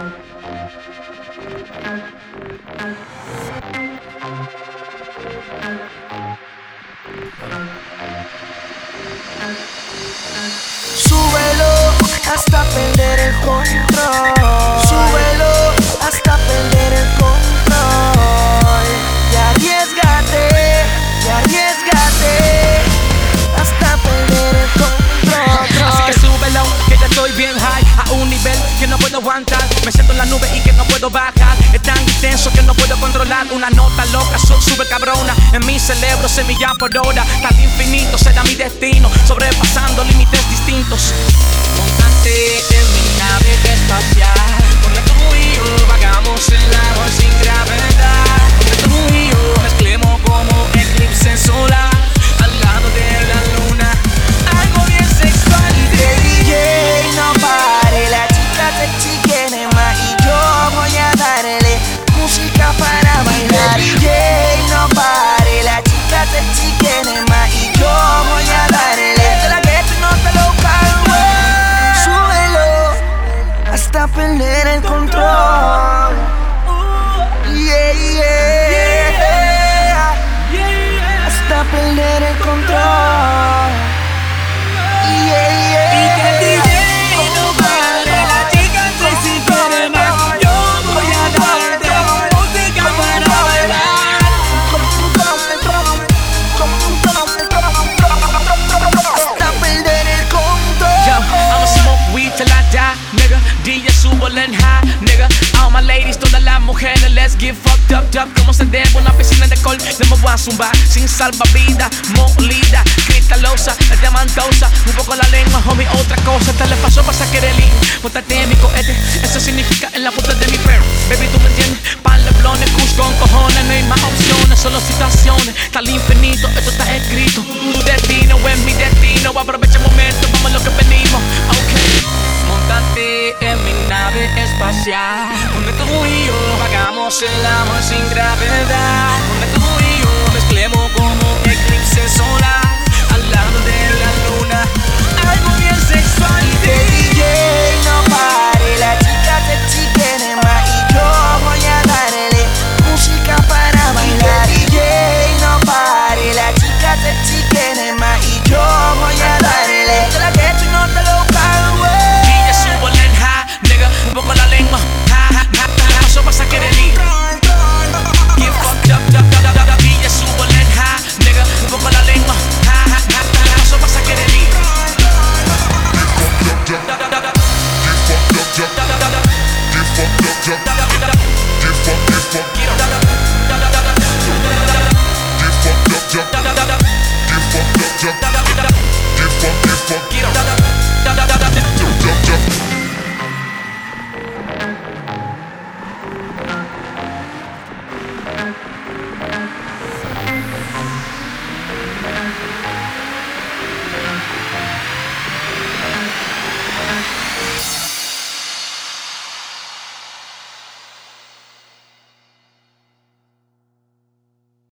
Súbelo hasta perder el control. Súbelo hasta perder el control. Y arriésgate hasta perder el control. Así que súbelo, que ya estoy bien high, a un nivel que no puedo aguantar. Me siento en la nube y que no puedo bajar. Es tan intenso que no puedo controlar. Una nota loca, sube cabrona. En mi cerebro, semilla por hora. Tan infinito será mi destino, sobrepasando límites distintos. Móntate en mi nave espacial, donde tú y yo vagamos en el agua sin gravedad, donde tú y yo mezclemos como eclipse solar al lado de la luna, algo bien sexual. De DJ no pare, la chica sexy quiere más y yo voy a darle música para bailar. DJ no pare, la chica sexy quiere más y yo voy a darle. De la que tú no te lo calmo. Súbelo hasta perder el control. Yeah, yeah. Hasta perder el control. Yeah, yeah. Y que el DJ no pare, la chica sexy quiere más, yo voy a darte música para bailar. Hasta perder el control. Yo, I'ma smoke weed till I die, nigga. DJ súbelo en high, nigga. All my ladies, todas las mujeres, let's get fucked up, como se debe una piscina de alcohol. No me voy a zumbar sin salvavidas, molida, cristalosa, diamantosa. Un poco la lengua, homie, otra cosa. Te le pasó para sacar el in. Móntate en mi cohete, eso significa en la puta de mi perro. Baby, tú me entiendes, pan de blones, kush con cojones. No hay más opciones, solo situaciones. Tal infinito, esto está escrito. Tu destino es mi destino. Aprovecha el momento, vamos a lo que venimos. Okay. Móntate en mi nave espacial, donde tú y yo vagamos el amor sin gravedad, donde tú